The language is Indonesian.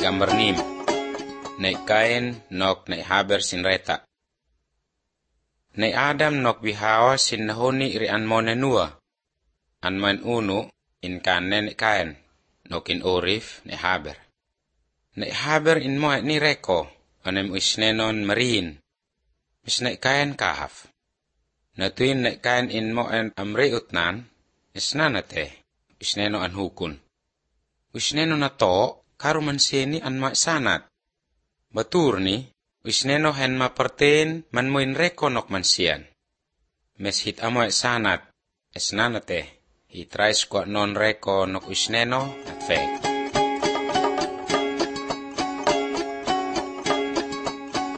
gambar nim. Nek Kain nok nek Haber sin reta. Nek Adam nok bihawa sin nahoni iri anmone nua. Anman unu in kanen nek Kain. Nokin Orif nek Haber. Nek Haber in mo ni reko. Anem isnenon marin. Mis nek Kain kahaf. Natuin nek Kain in mo en amri utnan. Isnanate. Isneno an hukun. Isneno na to. Karuman sini an sanat. Batur ni. Isneno hen maperten man moin reko nok mansian. Mes hit amo sanat. Isnanate. Hitrais ko non reko nok isneno at fek.